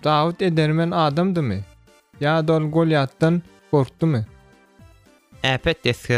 Davut edermen adamdymy? Ya dol Golyatdan gorkdumy? Äpet desger.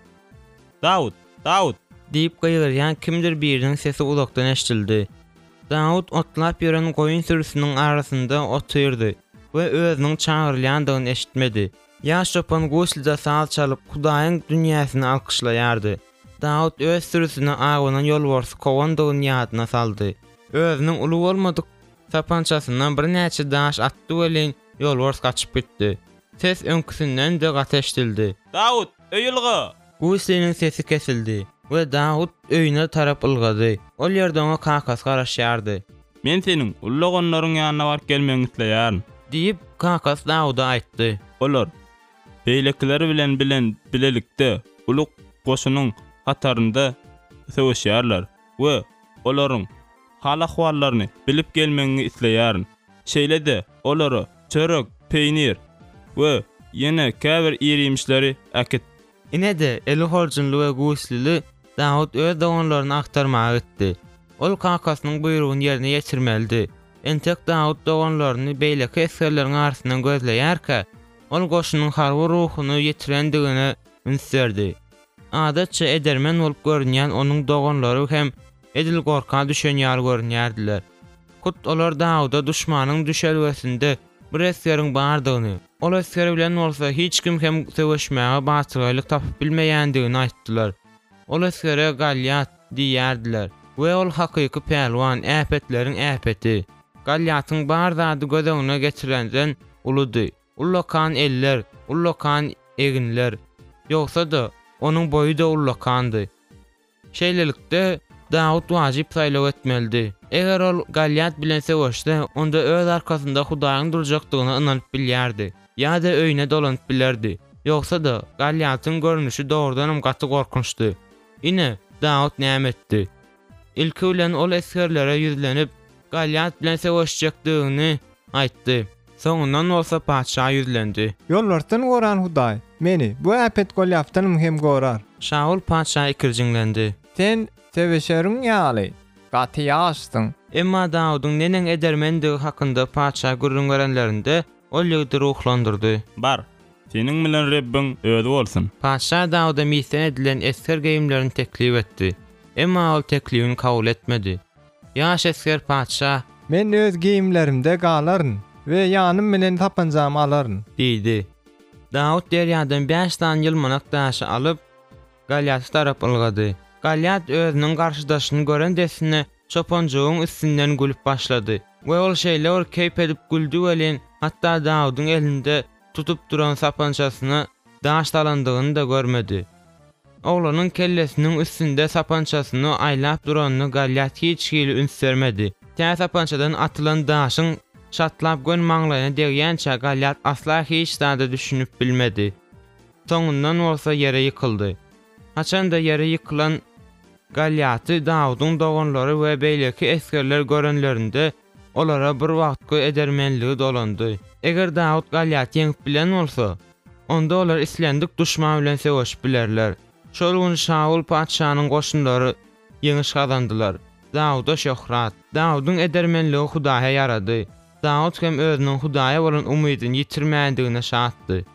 Davut, Davut. Diýip gaýryan kimdir biriniň sesi uzakdan eşdildi. Davut otlap ýören goýun sürüsiniň arasynda oturdy we özüniň çağırylýandygyny eşitmedi. Ýaş çopan goşlyda saz çalyp Hudaýyň dünýäsini alkyşlaýardy. Davut öz sürüsini agynyň ýolbarsy kowandygyny ýadyna saldy. Özüniň uly bolmadyk tapançasyndan bir näçe daş atdy welin ýolbars kaçyp gitdi. Ses öňküsinden de gateşdildi. Davut, öýülgü. Goşlynyň sesi kesildi we Davut öýüne tarap ylgady. Ol ýerde ona kakas garaşýardy. Men seniň ullagonlaryň ýanyna baryp gelmeňi isleýärm. Diýip kakas Davuda aýtdy. Olar beýlekleri bilen bilelikde uluk goşunyň hatarynda söwüşýärler we olaryň hal-ahwallaryny bilip gelmeňi isleýärm. Şeýle-de olary çörek, peýnir we ýene käbir ýerimişleri äkit. Ine-de eli horjunly we güýçlili Davut öz doganlaryny aktarmagy gitdi. Ol kakasynyň buýrugyny ýerine ýetirmeldi. Entek Davut doganlaryny beýleki eskerleriň arasyndan gözleýärkä, ol goşunyň harby ruhuny ýetirendigine ünsärdi. Adatça edermen bolup görünýän onuň doganlary hem edil gorka düşen ýar görünýärdiler. Kut olar Davuda düşmanyň düşelwesinde bir eskeriň bardygyny, ol esker bilen bolsa hiç kim hem söwüşmäge batyrlyk tapyp bilmeýändigini aýtdylar. Ol eskere Galyat diýerdiler we ol hakyky pelwan, äpetleriň äpeti. Galyatyň bar zady gözeňine getirenden uludy. Ullakan eller, ullakan eginler. Ýogsa da onuň boyu da ullakandy. Şeýlelikde Davut wajyp saýlaw etmeldi. Eger ol Galyat bilen söwüşde, onda öz arkasynda Hudaýyň durjakdygyna inanyp bilýärdi. Ýa-da öýüne dolanyp bilerdi. Ýogsa da Galyatyň görnüşi doğrudanam gaty gorkunçdy. Ine Davut näme etdi? Ilki bilen ol eskerlere ýüzlenip Galyat bilen söwüşjekdigini aýtdy. Soňundan bolsa paça ýüzlendi. Ýollardan goran Hudaý, meni bu äpet Golyatdan hem gorar. Şaul paça ikirjiňlendi. Sen sevişeriň ýaly, gaty ýaşdyň. Emma Davudyň nenen edermendigi hakynda paça gürrüň görenlerinde ol ýygdy ruhlandyrdy. Bar. Seniň bilen Rabbiň özi bolsun. Paça Davuda misan edilen esker geyimlerini teklif etdi. Emma ol teklifini kabul etmedi. Ýaş esker paça, Men öz giyimlerimde galaryn we ýanym bilen tapanjamy alaryn. diýdi. Davut derýadan 5 tan ýylmanak daşy alyp Galyat tarap ylgady. Galyat özüniň garşydaşyny gören desine çopanjygyň üstünden gülüp başlady. We ol şeýle keyp edip güldü welin, hatda Davudyň elinde tutup duran sapançasyny daş talandygyny da görmedi. Oğlanyň kellesiniň üstünde sapançasyny aýlap duranyny Galyat hiç hili ünsärmedi. Tä sapançadan atylan daşyň şatlap gön maňlaýyna degýänçä Galyat asla hiç zada düşünüp bilmedi. Soňundan bolsa ýere ýykyldy. Haçanda ýere ýykylan Galyaty Davudyň doganlary we beýleki eskerler görenlerinde olara bir wagtky edermenligi dolandy. Eger Davut Galyaty ýeňip bilen bolsa, onda olar islendik düşman bilen söwüşip bilerler. Şol gün Şaul paçanyň goşunlary ýeňiş kazandylar. Davuda şöhrat. Davudyň edermenligi Hudaýa ýarady. Davut hem özüniň Hudaýa bolan umydyny ýitirmändigine şatdy.